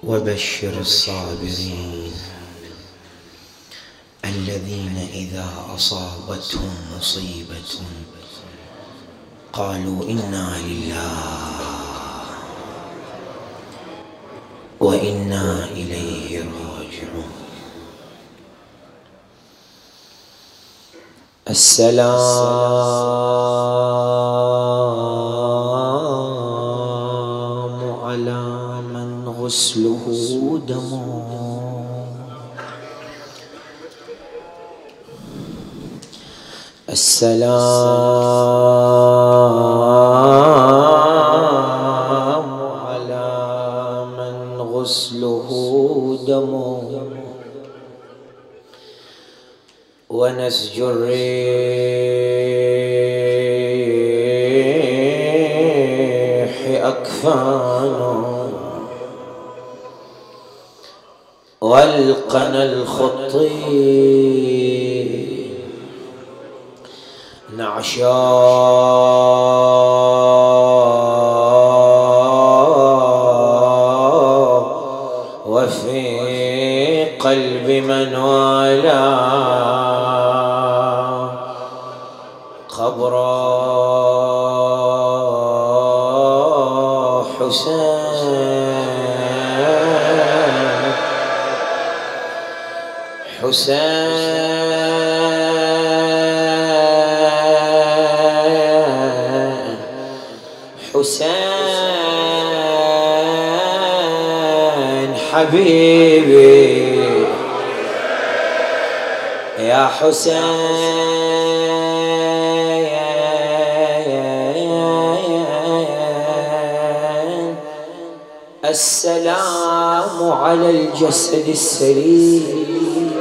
وبشر الصابرين الذين إذا أصابتهم مصيبة قالوا إنا لله وإنا إليه راجعون. السلام على من غسله دم. السلام على من غسله دم ونسج الريح أكفان والقنا الخطي نعشاء وفي قلب من والاه قبر حسين حبيبي يا حسين. السلام على الجسد السليم،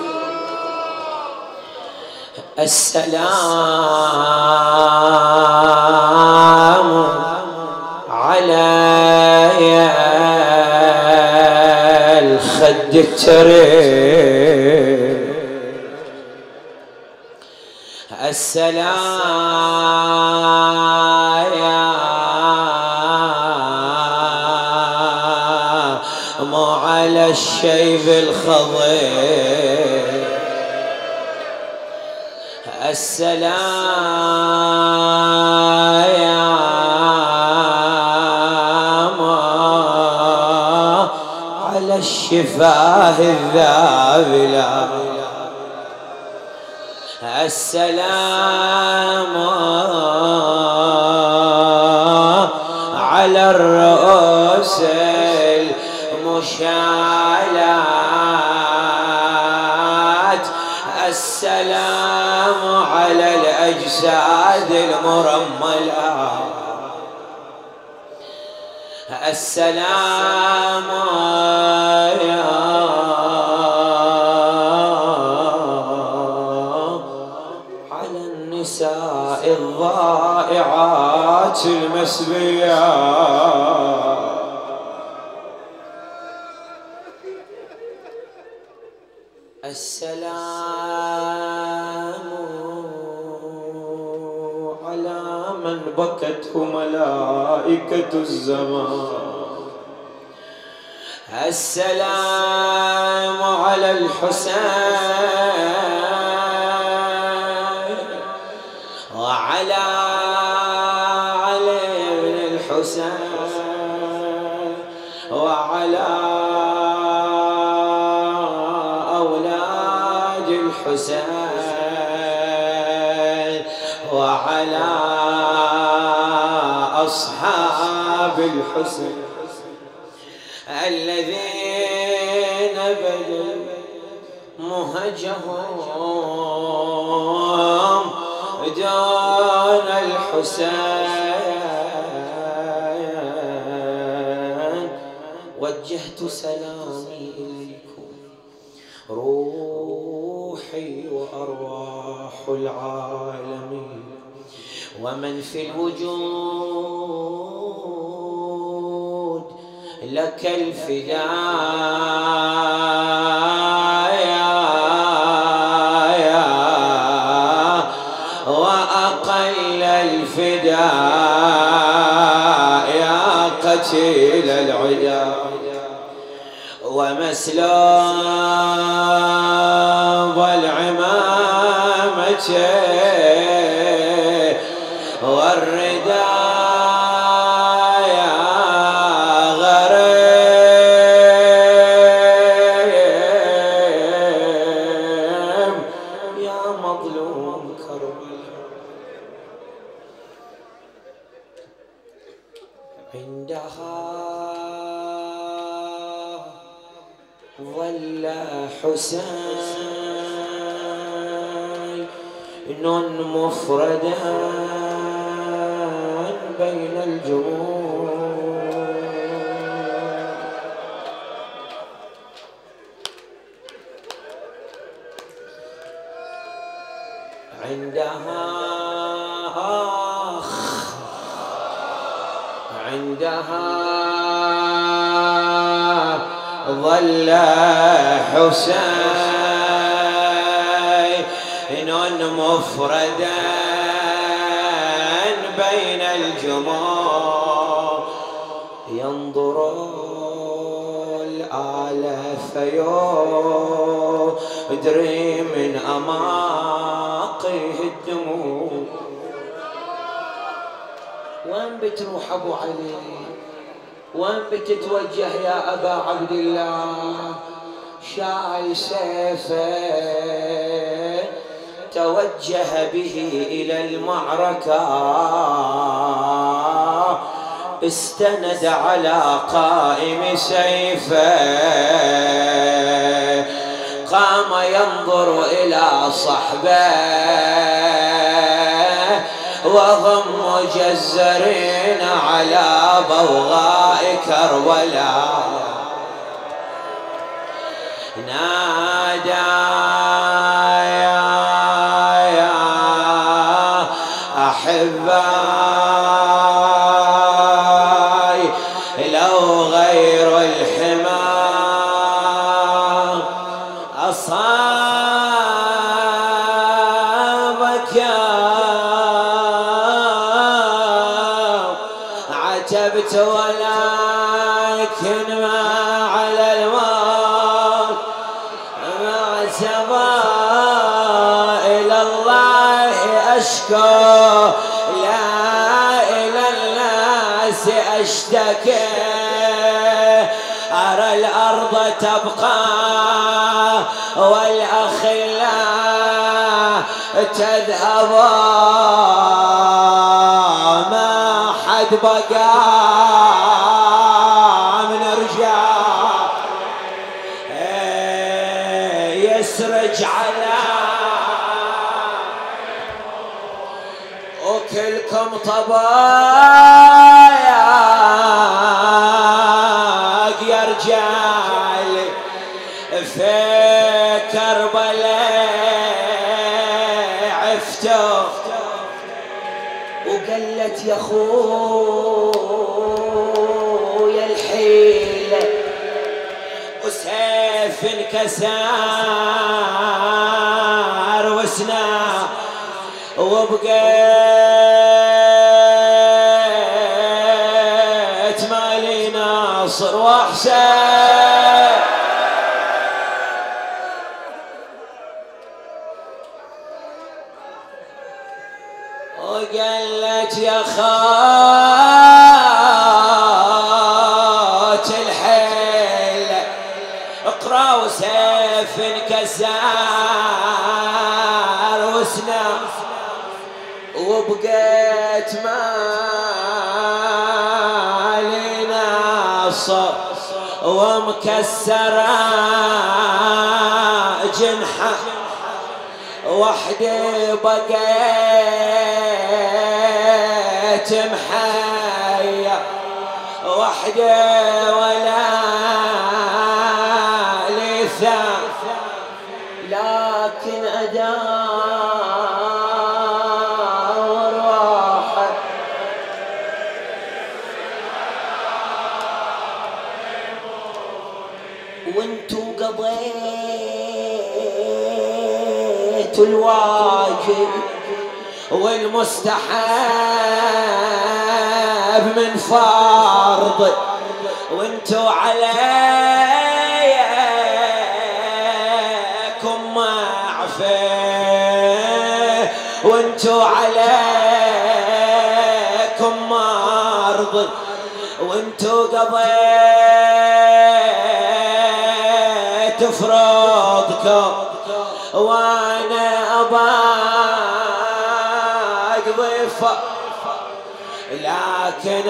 السلام على الخد التريم، السلام على الشيب الخضر، السلام على الشفاه الذابلة، السلام على الرؤوس المشالات، السلام على الأجساد المرملة، السلام على النساء الضائعات المسبيات، السلام على من بكته ملائكة الزمان، السلام على الحسين وعلى علي بن الحسين وعلى أولاد الحسين وعلى أصحاب الحسين الذين بذلوا مهجهم دون الحسين. وجهت سلامي إليكم روحي وأرواح العالمين ومن في الوجود لك الفداء وأقل الفداء يا قتيل العدا ومسلوب العمامة والردايا غريم يا مظلوم كربلاء. عندها ظل حسين مفردا بين الجموع. عندها ظل حسين مفردا بين الجموع ينظر الآلة فيدري من أماقه الدموع. وين بتروح أبو علي؟ وين بتتوجه يا أبا عبد الله؟ شاعل سيفه توجه به إلى المعركة، استند على قائم سيفه، قام ينظر إلى صحبه وهم مجزرين على بوغاء كربلاء. نادى يا أحباي لو غير الحمى أصابك عتبت ولكن ما على الموت معتبى إلى الله أشكو لا إلى الناس أشتكي. أرى الأرض تبقى والأخلاء تذهب ما حد بقى من رجال يسرج على وكلكم طبايا يا رجال في كربلاء عفتوا وقلت يا خويا الحيلة وسيف انكسر وسنام وبقيت مالي ناصر وحسين. وقالت يا خات الحيل اقرا وسيف انكسر وسنام وبقيت مالي ناصر ومكسرة جنحة وحدي بقيت محية وحدي ولا لثام لكن أدار واحد وانتو قضيت الواجب والمستحب من فرض وانتو علي وانتو قضيت فرضكم وانا اقضي لكن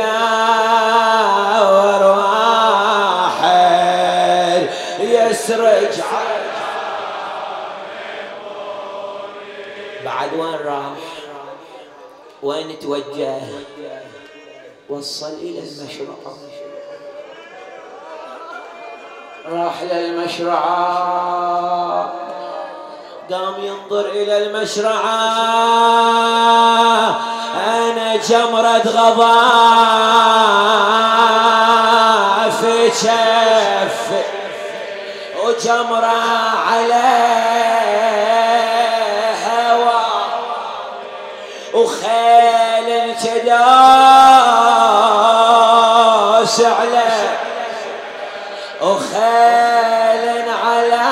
ادور واحد يسرج بعد. وين راح؟ وين توجه؟ وصل إلى المشرعة، راح للمشرعة، قام ينظر إلى المشرعة. أنا جمرة غضاء في كف وجمرة على هوا وخيل تداس على وخيل على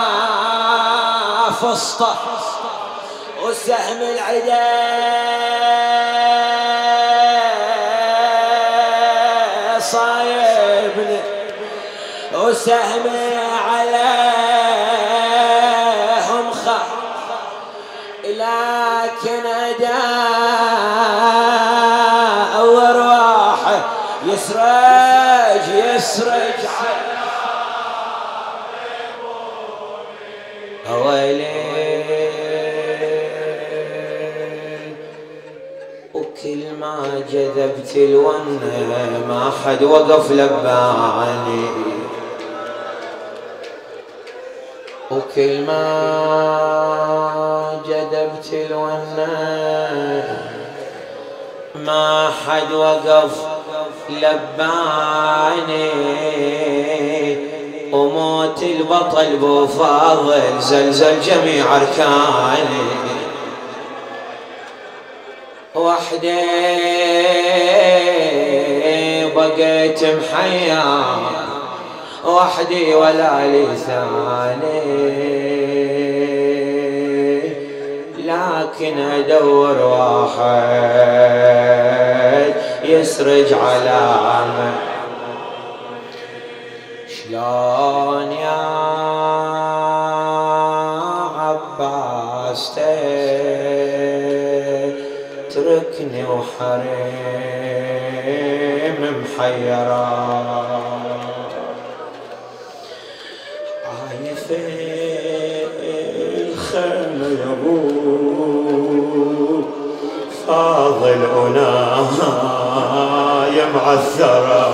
فسطة وسهم العدا صايبني وسهم عليهم خف لكن أدور واحد يسرج ويلي وكل ما جذبت الونه ما حد وقف لباني، وكل ما جذبت الونه ما حد وقف لباني، وموت البطل بو فاضل زلزل جميع أركاني. وحدي بقيت محيا وحدي ولا لساني، لكن أدور واحد يسرج علامة. شلون يا عباس تتركني وحريم محيرة، عايف الخيمة يا ابو فاضل ونايا معثرة.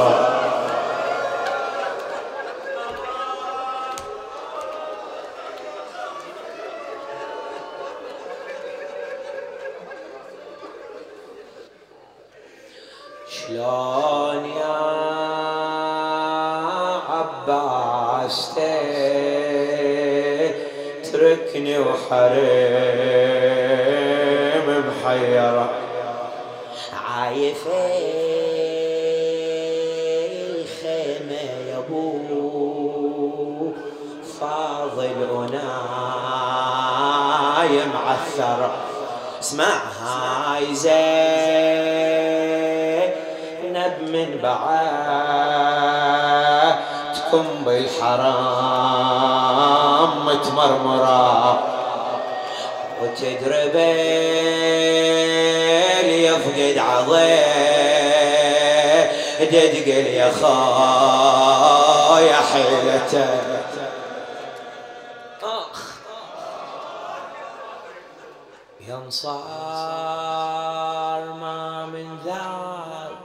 شلون يا عباس تتركني وحريم محيرة، عايف الخيمة يا ابو فاضل ونايا معثرة. اسمع هاي زينب من بعدكم بالحرام متمرمرة وتدرب اللي يفقد عضيه تقل يا خايا حيلته. ينصار ما من ذاب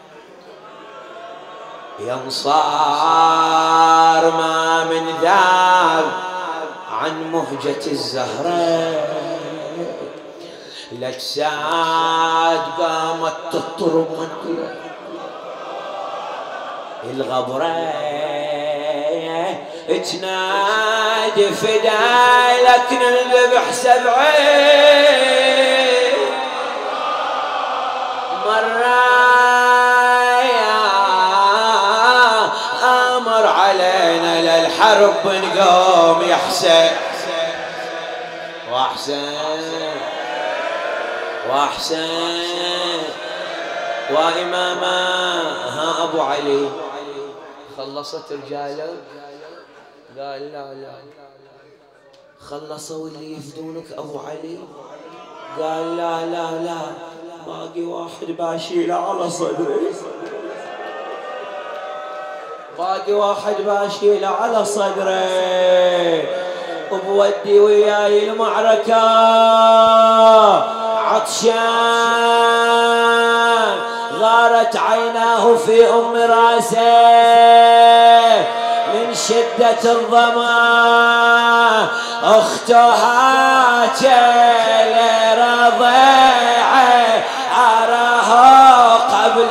ينصار ما من ذاب عن مهجة الزهرة، الأجساد قامت تضطرب من الغبرة تنادي فداي لك نذبح سبعين مرة يا أمر علينا للحرب نقوم يا حسين وأحسن وإماما. ها أبو علي خلصت رجالك؟ قال لا لا. خلصوا اللي يفدونك أبو علي؟ قال لا لا لا، باقي واحد باشيله على صدري، باقي واحد باشيله على صدري، وبودي وياي المعركة عطشان، غارت عيناه في أم راسه من شدة الظما، أختها جيل رضيعه أراه قبل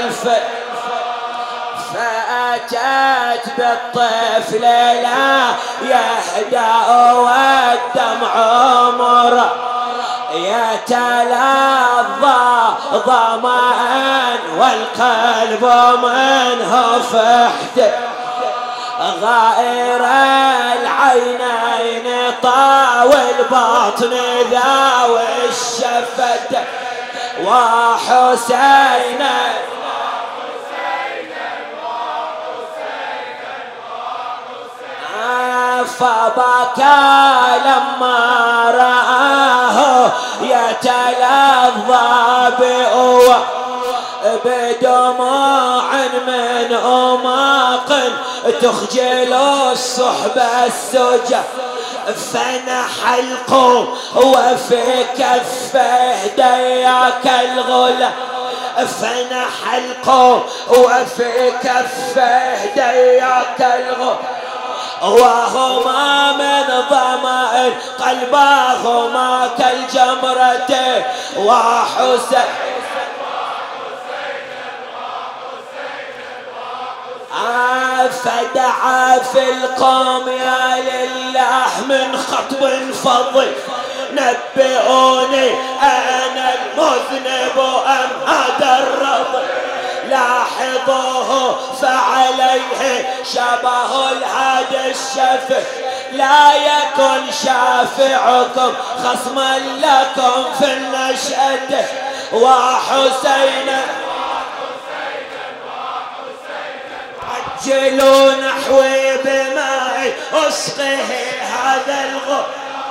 فأتت بالطفل لا يهدأ والدمع مر يتلظى ظمأ والقلب منه فحت، غائر العينين طاوي البطن ذاوي الشفت، وحسين فبكى لما رآه يتلظى بدموع من أماق تخجل الصحب السجى، فنح القوم وفي كفه دياك الغلا، فنح القوم وفي كفه دياك الغلا، وهما من ضمائر قلباهما كالجمرة وحسين فدعا في القوم يا لله من خطب فضل نبئوني أنا المذنب أم هذا الرضي، لاحظوه فعليه شبه الهادي الشفع، لا يكن شافعكم خصما لكم في النشأة، وحسينا عجلوا نحوي بماء أسقه هذا الغر،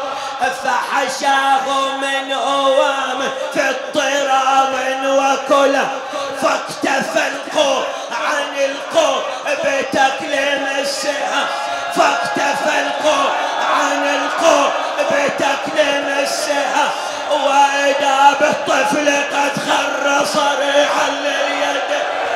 فحشاه من أوام في اضطراب وكله، فاكتفى القوم عن القوم بتكليم السهام، فاكتفى القوم عن القوم بتكليم السهام، وإذا بالطفل قد خر صريحا لليد.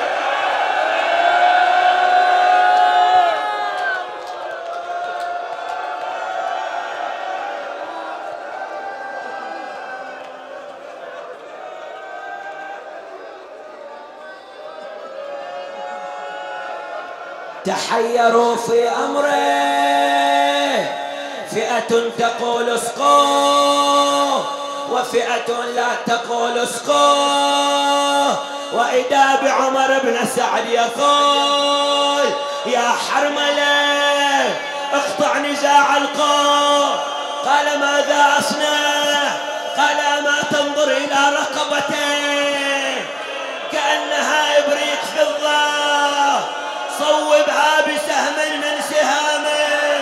تحيروا في أمره، فئة تقول اسقوه وفئة لا تقول اسقوه، وإذا بعمر بن سعد يقول يا حرملة اقطع نزاع القوم، قال ماذا أصنع؟ قال ما تنظر إلى رقبته كأنها إبريق فضة، صوبها بسهم من سهامه.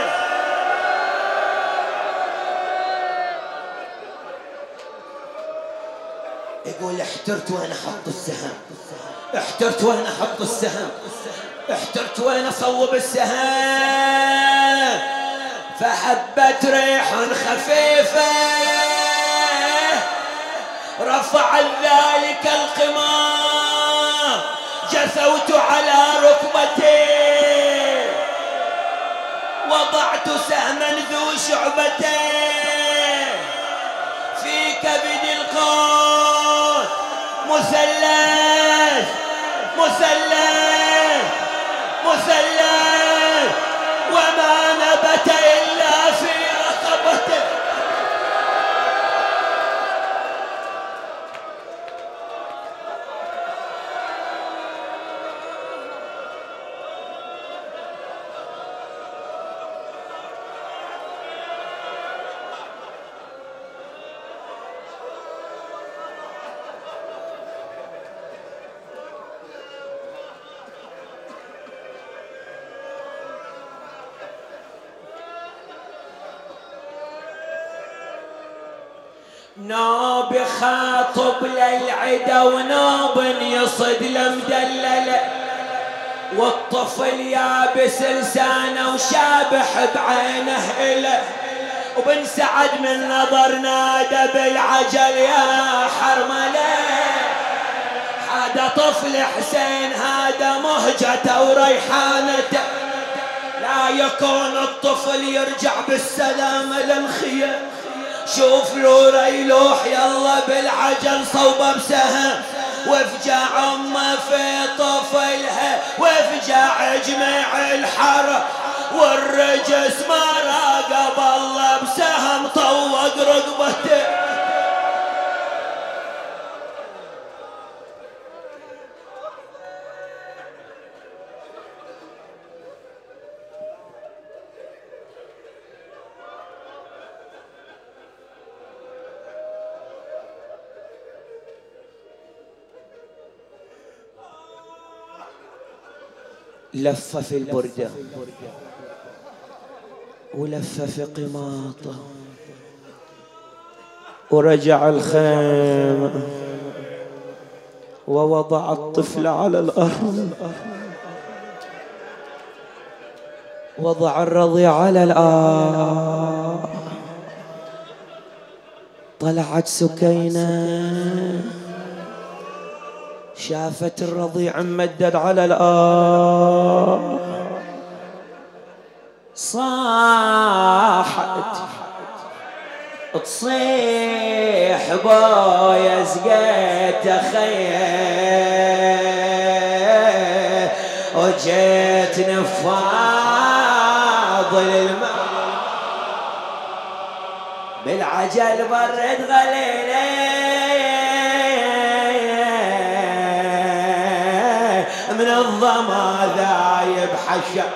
يقول احترت وين احط السهم، احترت وين احط السهم، احترت وين اصوب السهم، فهبت ريح خفيفة رفع ذلك القمام، جثوت على ركبتي وضعت سهما ذو شعبتين في كبد القوس، مثلث مثلث مثلث، وما نبت إلا في رقبته. نوب خاطب للعدا ونوب يصد لمدلله، والطفل يابس لسانه وشابح بعينه إله، وبن سعد من نظر نادى بالعجل يا حرمله، هذا طفل حسين هذا مهجته وريحانته، لا يكون الطفل يرجع بالسلامة للخيام. شوف له ريلوح يلا بالعجل صوبه بسهم، وافجع امه في طفلها، وافجع جميع الحرم، والرجس ما راقب الله بسهم طوق رقبته. لف في البردة ولف في قماطه، ورجع الخيمة ووضع الطفل على الأرض، وضع الرضيع على الأرض. طلعت سكينة شافت الرضيع ممدد على الأرض، صاحت تصيح بويا سقيت خيه، وجيت نفاضل الماء بالعجل برد غليلي، من الظما ذايب حشا،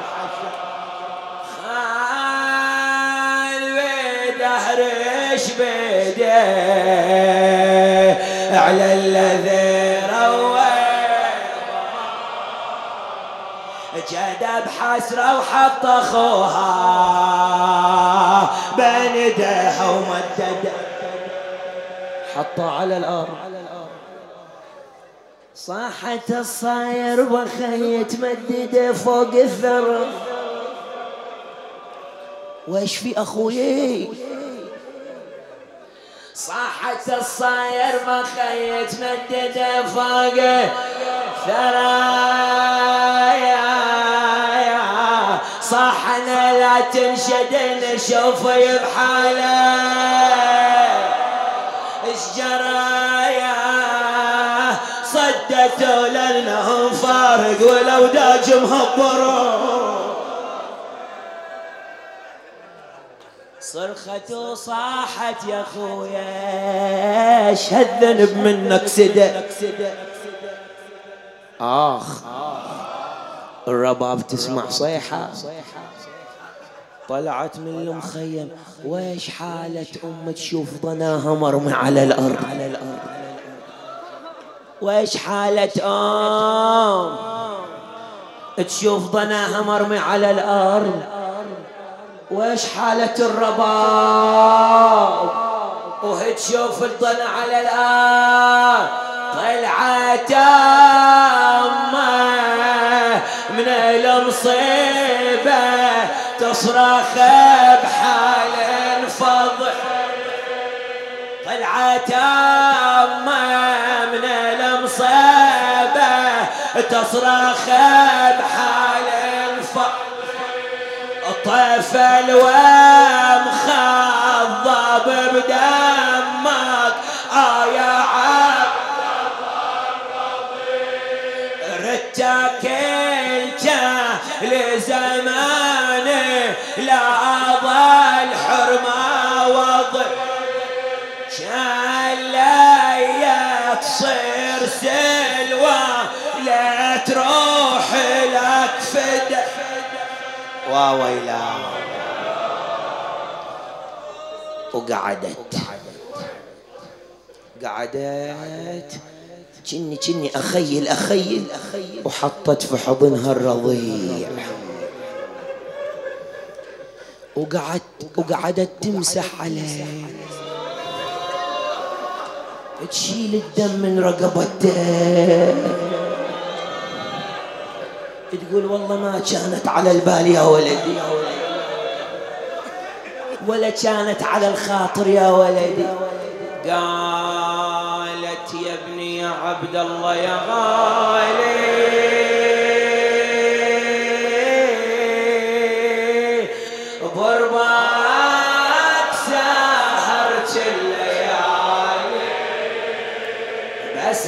خال بيدهرش بيده على الذي روى، جدب حسره وحط اخوها بين يديها ومدده، حطه على الارض. صاحت الصاير بخي تمدده فوق الثرى، ويش في اخويي؟ صاحت الصاير بخي تمدده فوق الثرى، صاحنا لا تنشد نشوفي بحاله، ايش جرايا صدته لانه فارق والاوداج مهبره، صرخت وصاحت يا خويا ايش هالذنب منك سدى، اخ الرباب تسمع صيحة، طلعت من المخيم ويش حالة أم تشوف ضناها مرمي على الأرض، ويش حالة أم تشوف ضناها مرمي على الأرض، ويش حالة الرباب وهي تشوف الضنا على الأرض. طلعت أمه من المصيبة تصرخ بحال فضح، طلعت أمه من المصيبة تصرخ بحال فضح، الطفل ومخضب بدمك يا عبد رتك لزمانه لا ظل حرمه وضع، شلية تصير سلوى لا تروح لك فدا واويلا. وقعدت كني أخيل وحطت في حضنها الرضيع، وقعدت تمسح عليه تشيل الدم من رقبته، تقول والله ما كانت على البال يا ولدي، ولا كانت على الخاطر يا ولدي. قالت يا ابني يا عبد الله يا غالي، برباك سهرت الليالي، بس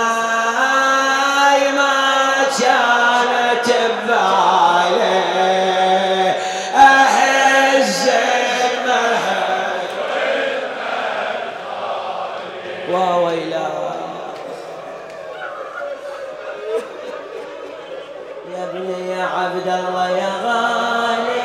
هاي ما كانت ببالي أهز المهد وويلا. يا ابني يا عبد الله يا غالي،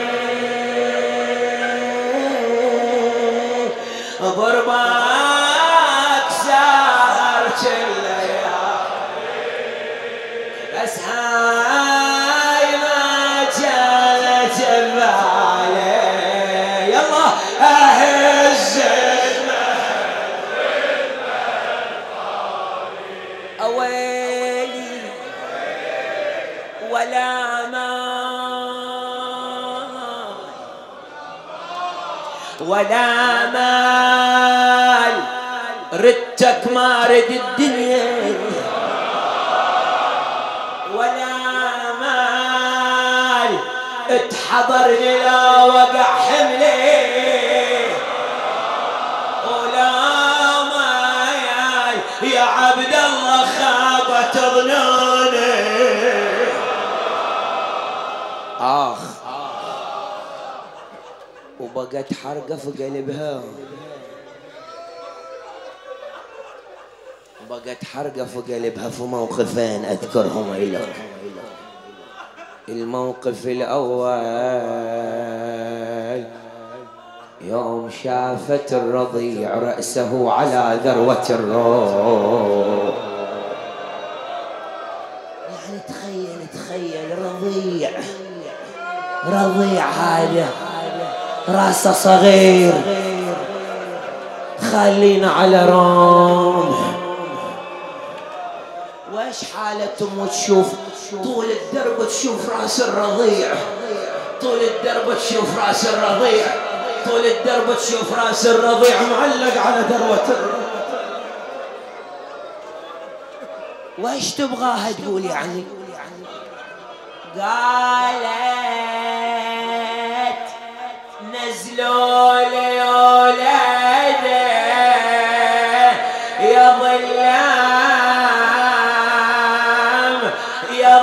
برباك سهرت الليالي، بس هاي ما كانت ببالي. يلا أهز أويلي ولا مال ولا مال، ردتك ما رد الدنيا، ولا مال اتحضرني لا وقع حملي، ولا مال يا عبد الله خابت ظنوني. آخ وبقت حرقة في قلبها، بقت حرقة في قلبها في موقفين أذكرهم لك. الموقف الأول يوم شافت الرضيع رأسه على ذروة الروح، يعني تخيل رضيع هذا راسه صغير، خلينا على رمح. وايش حالتهم تشوف طول الدرب، تشوف راس الرضيع، طول الدرب تشوف راس الرضيع، طول الدرب تشوف راس الرضيع معلق على ذروة الروح. وايش تبغاها تقول يعني؟ قالت نزلوا لي ولاده يا ظلام يا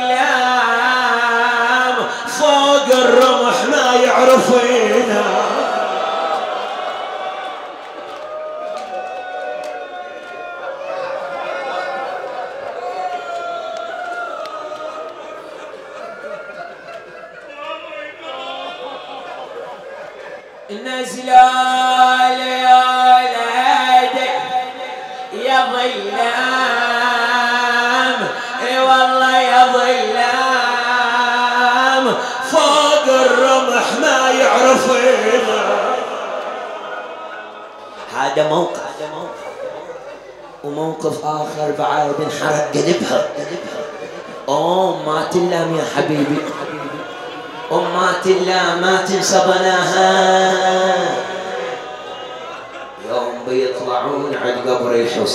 ظلام، فوق الرمح ما يعرفينا. نزلوا لي ولاده يا ظلام، اي والله يا ظلام، فوق الرمح ما يعرفنا. هذا موقف، وموقف آخر بعد انحرق قلبها. ما تلام يا حبيبي، ما تلام، ما تنسى ضناها. يوم بيطلعون عند قبر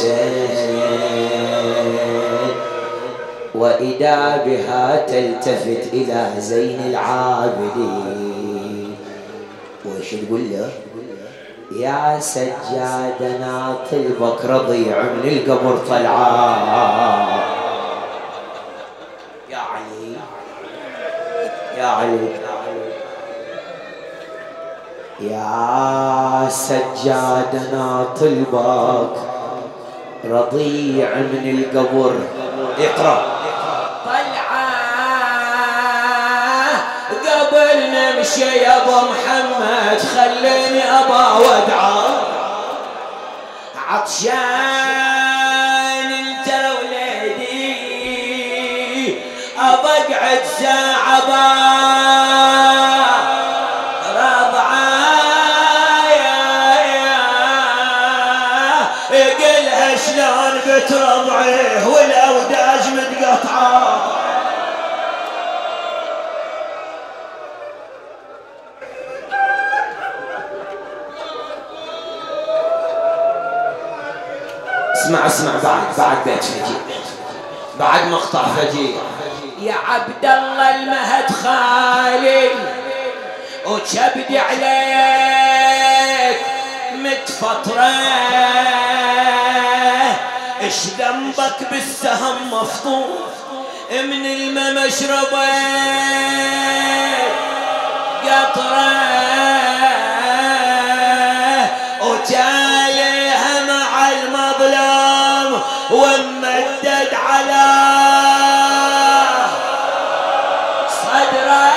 الحسين، وإذا بها تلتفت إلى زين العابدين، وإيش تقول له؟ يا سجادنا طلبك رضيع من القبر طلعان. يا علي يا علي يا سجادنا طلبك رضيع من القبر. اقرأ. طلعه قبل نمشي يا ابو محمد، خليني ابا ودعه، عطشان انت وليدي، ابقعد ساعه رضعه، قلها ضربت رضعه والأوداج متقطعة. اسمع بعد بيت فجيع، بعد مقطع فجيع. يا عبد الله المهد خالي وكبدي عليك متفطرة، ايش ذنبك بالسهم مفطور من الماء مشربة قطرة، وتاليها مع المظلم ومدد على صدره.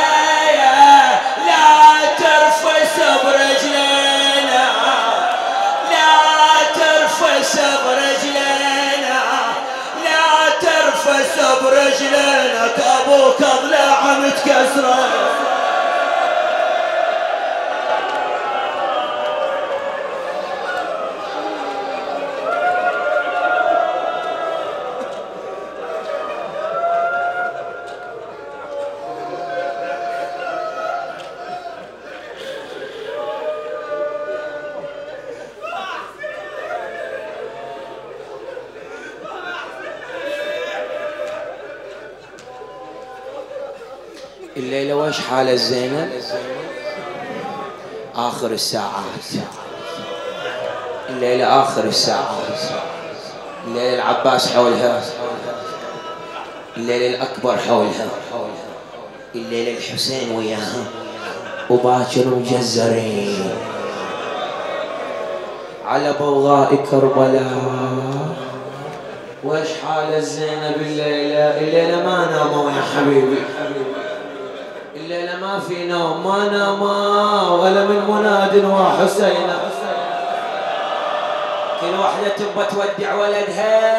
لا ترفس برجلينا، لا ترفس برجلينا، لا ترفس برجلينا، ابوك اضلاع متكسره. الليلة وش حالة زينب؟ آخر الساعات، الليلة آخر الساعات، الليلة العباس حولها، الليلة الأكبر حولها، الليلة الحسين وياها وباكر مجزرين على بوغاء كربلاء. وش حالة زينب الليلة؟ الليلة ما ناموا يا حبيبي، الليلة ما في نوم، ما ناما ولا من مناد وحسين. كل واحدة تبى تودع ولدها،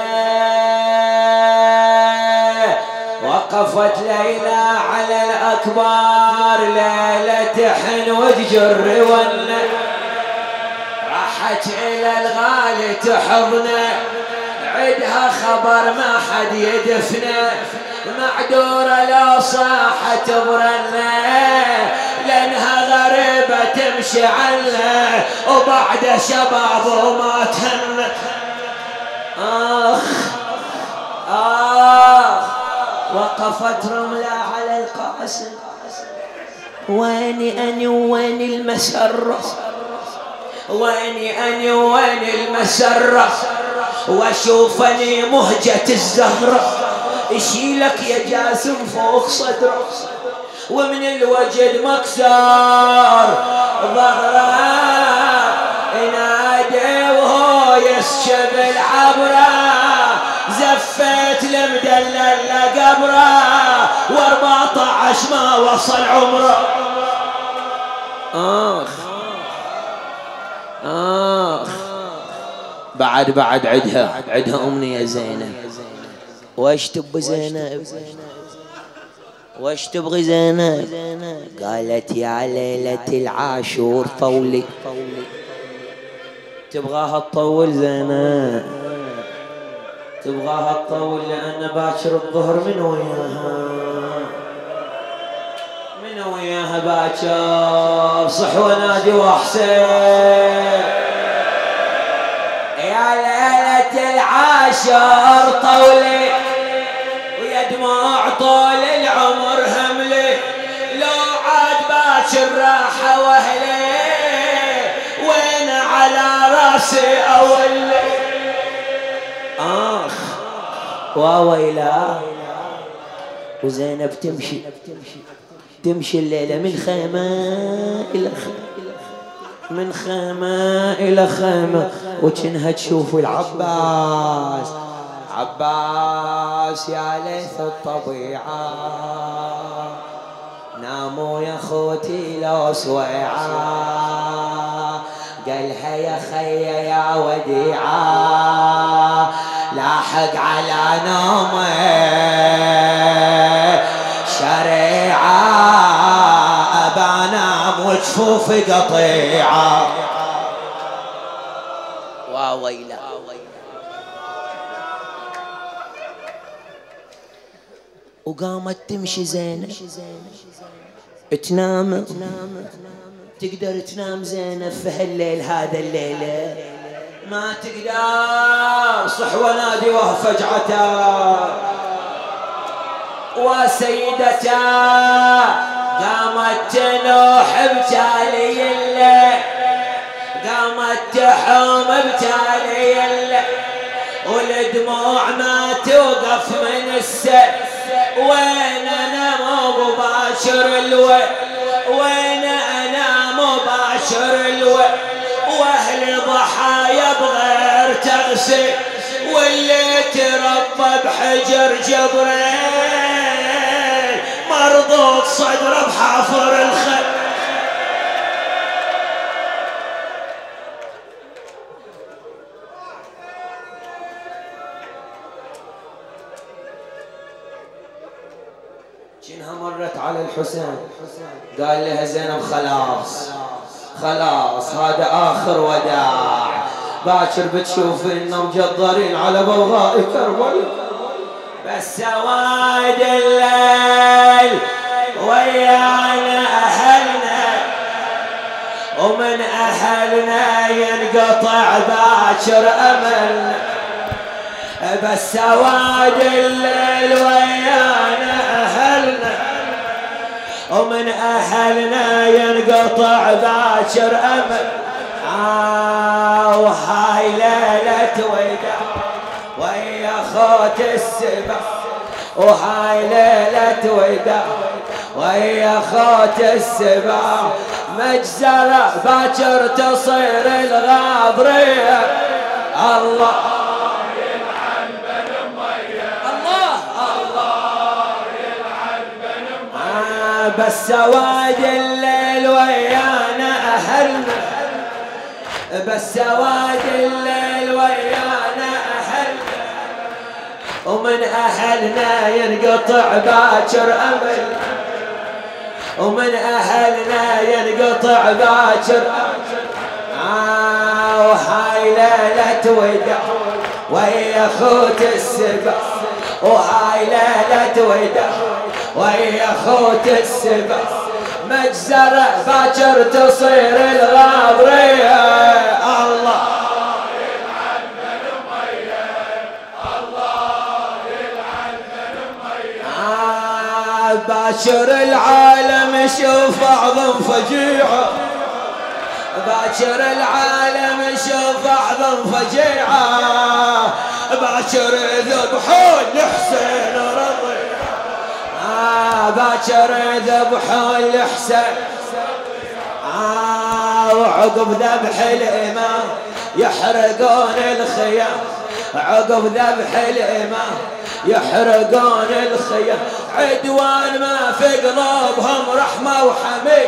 وقفت ليلى على الأكبر ليلة تحن وتجر ون، راحت إلى الغالي تحضنه، عدها خبر ما حد يدفنه، معدورة لو صاحت برنه، لأنها غريبة تمشي عنه وبعد شبابه ما تهنه. وقفت رملة على القاسم، ويني أني وين المسرة، ويني أني وين المسرة، واشوفني مهجة الزهرة يشيلك يا جاسم فوق صدره، ومن الوجد مكسر ظهره ينادي وهو يسكب العبره، زفت لمدلل لقبره و14 ما وصل عمره. بعد عدها أمنية زينب. وش تبغي زينب؟ وش تبغي زينب؟ قالت يا ليلة العاشور طولي. تبغاها تطول زينب؟ تبغاها تطول لأن باكر الظهر من وياها، من وياها باكر صح ونادي وحسين. يا ليلة العاشر طولي ويا دموع طول العمر هملي، لو عاد باكر راحة واهلي وين على راسي أولي. وويلا وزينب تمشي الليلة من خيمة إلى خيمة، من خيمة إلى خيمة، وكنها تشوف العباس. عباس يا ليث الطبيعة، ناموا يا خوتي لو سويعة، قالها يا خي يا وديعة لاحق على نومه شريعة، أبانام وجفوف قطيعة. واويلا وقامت تمشي زينب تنام. تقدر تنام زينب في هالليل هذا الليلة؟ ما تقدر. صح ونادي وفجعتا وسيدتا قامت تنوح بتالي الليل، قامت تحوم بتالي الليل، والدموع ما توقف من السيل. وين انا مباشر الويل، وين انا مباشر الويل، واهل ضحايا بغير تغسل، واللي تربى بحجر جبريل مرضوض صدره بحافر الخيل. جنها مرت على الحسين قال لها زينب خلاص خلاص هذا آخر وداع، باكر بتشوفينا مجضرين على بوغاء كربلاء. بس سواد الليل ويانا أهلنا، ومن أهلنا ينقطع باكر أملنا. بس سواد الليل ويانا أهلنا، ومن أهلنا ينقطع باكر أمل. وهاي ليلة وداع ويا خوت السبع، وهاي ليلة وداع ويا خوت السبع. مجزرة باكر تصير الغاضرية. الله بس سواد الليل ويانا أهلنا، بس سواد الليل ويانا أهلنا، ومن أهلنا ينقطع باكر أمل، ومن أهلنا ينقطع باكر أمل. وهاي ليلة وداع ويا خوت السبع، وهاي ليلة وداع ويا خوت السبع. مجزرة باكر تصير الغاضرية. الله يلعن بن أمية، الله يلعن بن أمية. باكر العالم يشوف أعظم فجيعة، باكر العالم يشوف أعظم فجيعة. باكر ذبحوا الحسين رضي، باكر ذبحوا الحسين. وعقب ذبح الإمام يحرقون الخيام، عقب ذبح الإمام يحرقون الخيام. عدوان ما في قلوبهم رحمة وحميد.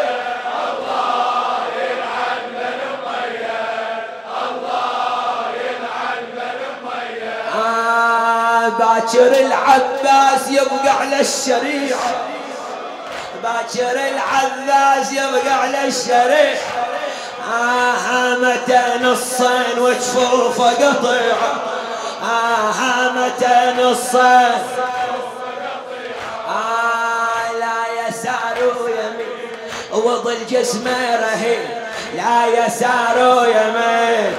الله يلعن بن أمية، الله يلعن بن أمية. باكر العباس يبقى على الشريعة، باكر العباس يبقى على الشريعة. هامته نصين وجفوفه قطيعة، هامته نصين لا يسار يمين وظل جسمه رهيب، لا يسار يمين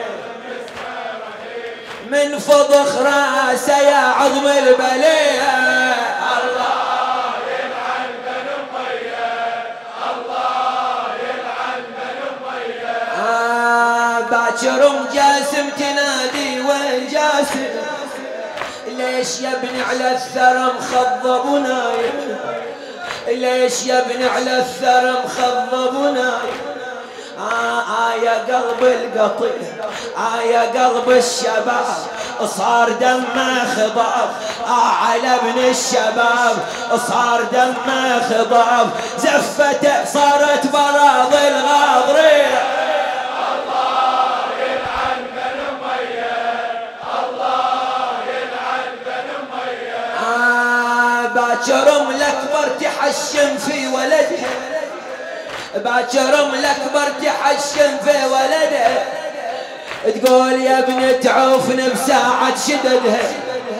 من فضخ راسه يا عظم البليه. الله يلعن بن أمية، الله يلعن بن أمية. باكر جاسم تنادي وين جاسم، ليش يا ابن على الثرى مخضب ونايم، ليش يا ابن على الثرى مخضب ونايم. يا قلب القطيع، يا قلب الشباب صار دمه خضاب، على ابن الشباب صار دمه خضاب. زفته صارت براض الغاضرية. الله يلعن بن أمية، الله يلعن بن أمية. باكر الأكبر تحشم في ولده، باكر الأكبر تحشم في ولده. تقول يا ابن تعوفني بساعة شددها،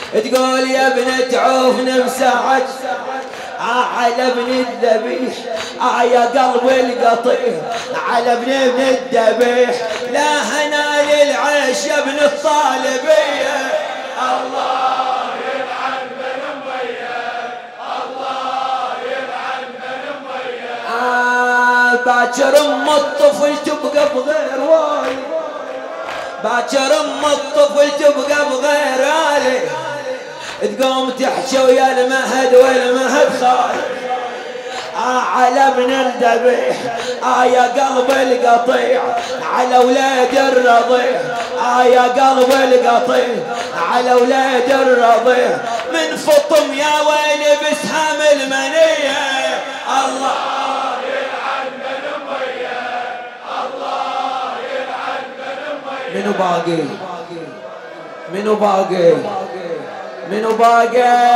تقول يا ابنة عوف نمسعك على ابن الذبيح يا قلب القطيع على ابن الذبيح لا هنا للعيش يا ابن الطالبية الله يلعن بن أمية الله يلعن بن أمية باكر ام الطفل تبقى بغير والي باكر ام الطفل تبقى بغير والي تقوم تحكي ويا المهد والمهد خالي على ابن الذبيح يا قلب القطيع على ولاد الرضيع يا قلب القطيع على ولاد الرضيع من فطم يا ويلي بسهام المنية الله يلعن بن أمية الله يلعن بن أمية منو باقي منو باقي منو باقي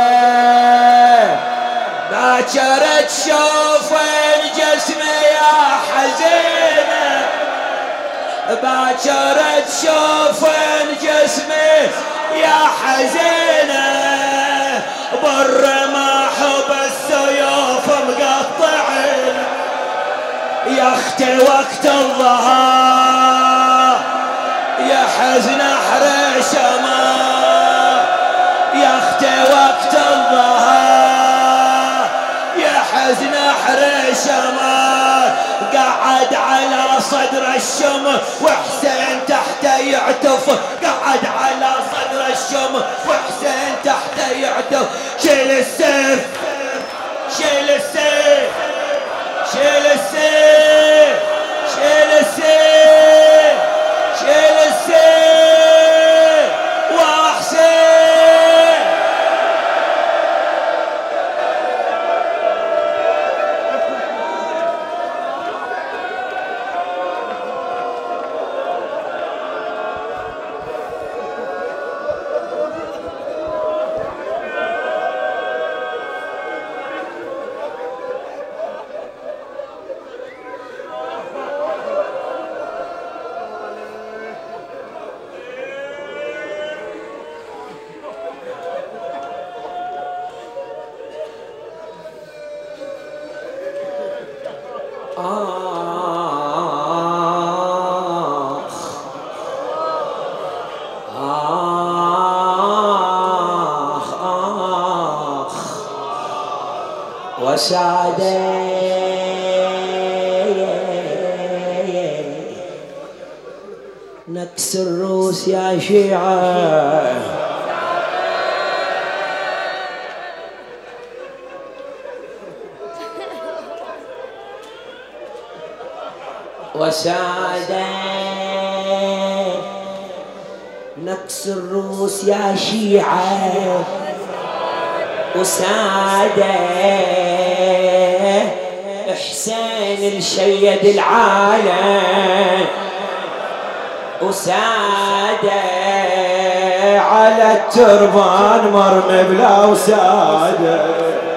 باكر تشوفين جسمي يا حزينة باكر تشوفين جسمي يا حزينة بالرماح وبالسيوف مقطعين يا اختي وقت الظهر يا حزن احرش يا اختي وقت الظهر يا حزن احرش قعد على صدر الشم وحسين تحته يعتف قعد على صدر الشم وحسين تحته يعتف شيل السيف شيل السيف شيل السيف شيل السيف شيل السيف وحسين وسعدي نكس الروس يا شيعة وسعدي نكس الروس يا شيعة وسعدي حسين الشيد العالم وسادة على التربان مرمي بلا وسادة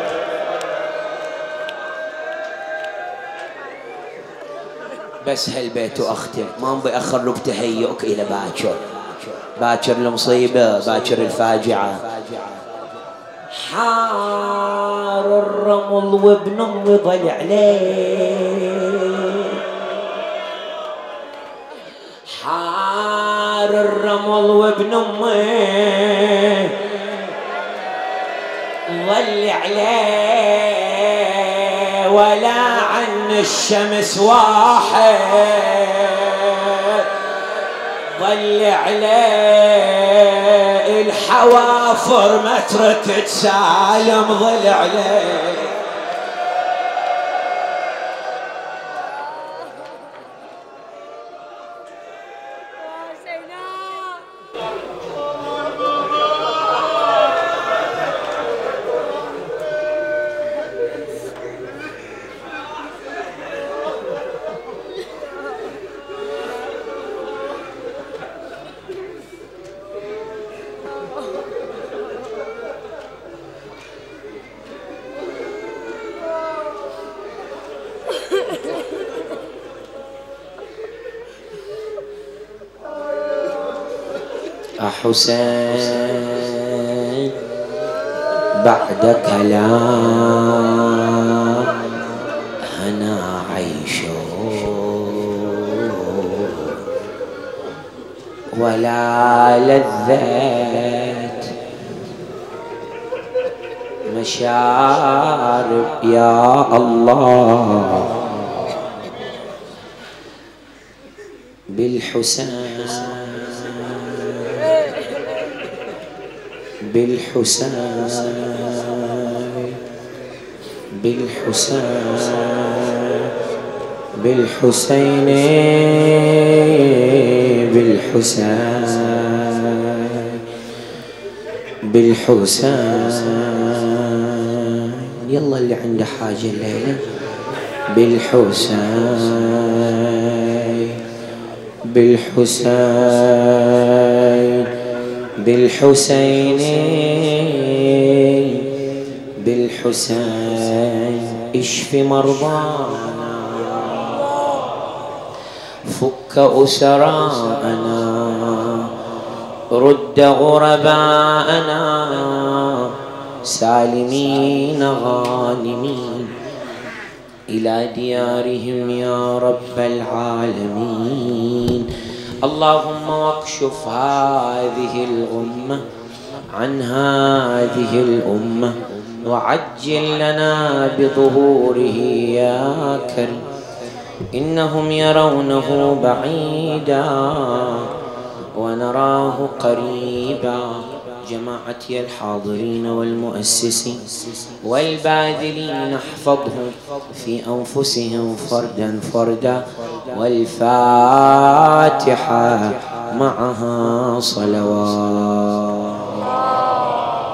بس هالبيت واختم ما ابي اخر بتهيئك الى باكر باكر المصيبة باكر الفاجعة حار الرمل وابن امي ضل عليه حار الرمل وابن امي ضل عليه ولا عن الشمس واحد ضل عليه الحوافر ما تركت سالم ضل عليه حسين بعدك لا هنا عيش ولا لذات مشارب يا الله بالحسين بالحسين بالحسين بالحسين بالحسين بالحسين يلا اللي عنده حاجة الليلة بالحسين بالحسين بالحسين بالحسين اشف مرضانا فك أسراءنا رد غرباءنا سالمين غانمين إلى ديارهم يا رب العالمين. اللهم واكشف هذه الغمة عن هذه الأمة وعجل لنا بظهوره يا كريم. إنهم يرونه بعيدا ونراه قريبا. جماعتي الحاضرين والمؤسسين والباذلين احفظهم في أنفسهم فردا فردا. والفاتحة معها صلوات.